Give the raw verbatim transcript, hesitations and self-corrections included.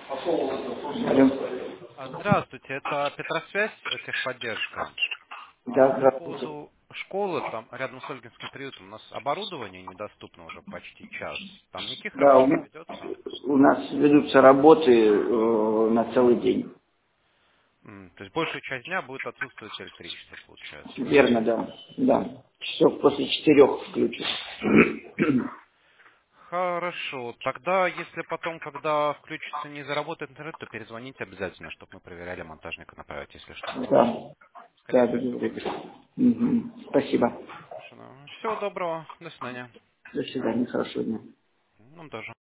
Алло. А, Здравствуйте, это Петросвязь, э, техподдержка. Да, А, По здравствуйте. поводу школы, там рядом с Ольгинским приютом, у нас оборудование недоступно уже почти час. Там никаких Да, работ у, не м- ведется? у нас ведутся работы э, на целый день. М, То есть большую часть дня будет отсутствовать электричество, получается. Верно, да. Да. Часов после четырех включат. Хорошо. Тогда, если потом, когда включится, не заработает интернет, то перезвоните обязательно, чтобы мы проверяли монтажника направить, если что. Да. Скорее Да, всего, сегодня. договорились. Мгм. Спасибо. Хорошо. Всего доброго. До свидания. До свидания. Хорошего дня. Ну, тоже.